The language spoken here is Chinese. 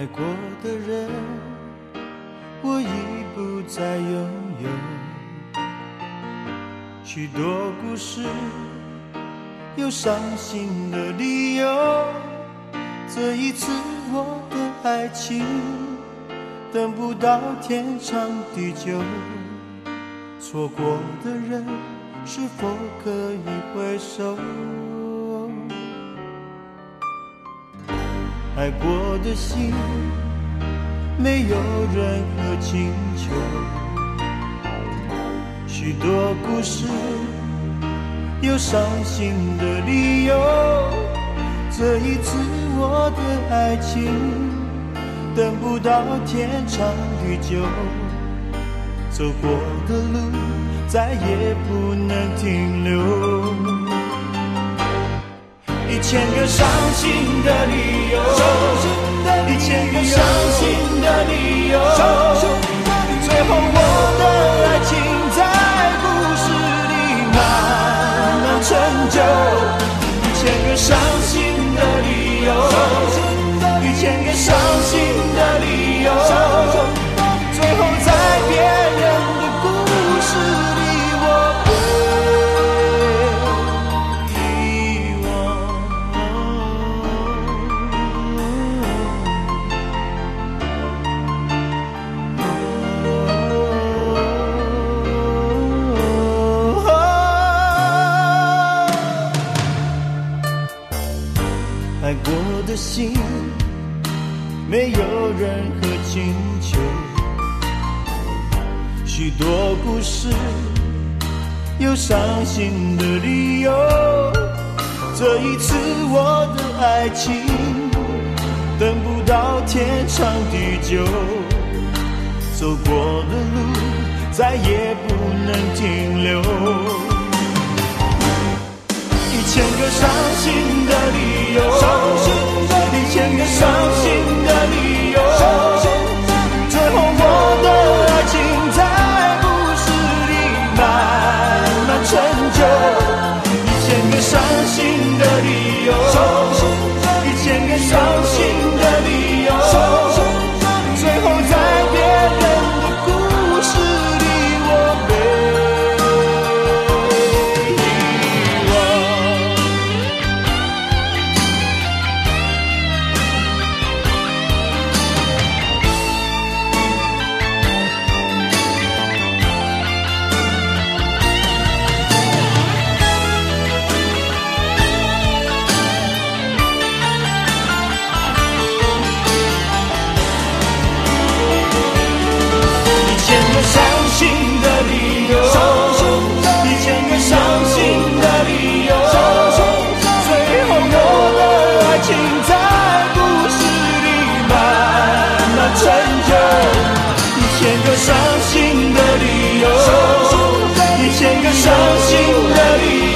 爱过的人，我已不再拥有。许多故事有伤心的理由，这一次我的爱情等不到天长地久。错过的人是否可以回首？爱过的心没有任何请求，许多故事有伤心的理由，这一次我的爱情等不到天长地久，走过的路再也不能停留。1000个伤心的理由，1000个伤心的理由，最后我的爱情在故事里慢慢成就。1000个伤心的理由，1000个伤心的理由，最后在别人的故事里我被遗忘。爱过的心没有任何请求，许多故事有伤心的理由，这一次我的爱情等不到天长地久，走过的路再也不能停留。1000个伤心的理由，1000个伤心的理由，最后我的爱情在故事里慢慢成就。1000个伤心的理由，1000个伤心的理由，最后在别人的故事里我被伤心的理由，1000个伤心的理由，最后我的爱情在故事里慢慢成就。1000个伤心的理由，1000个伤心的理由。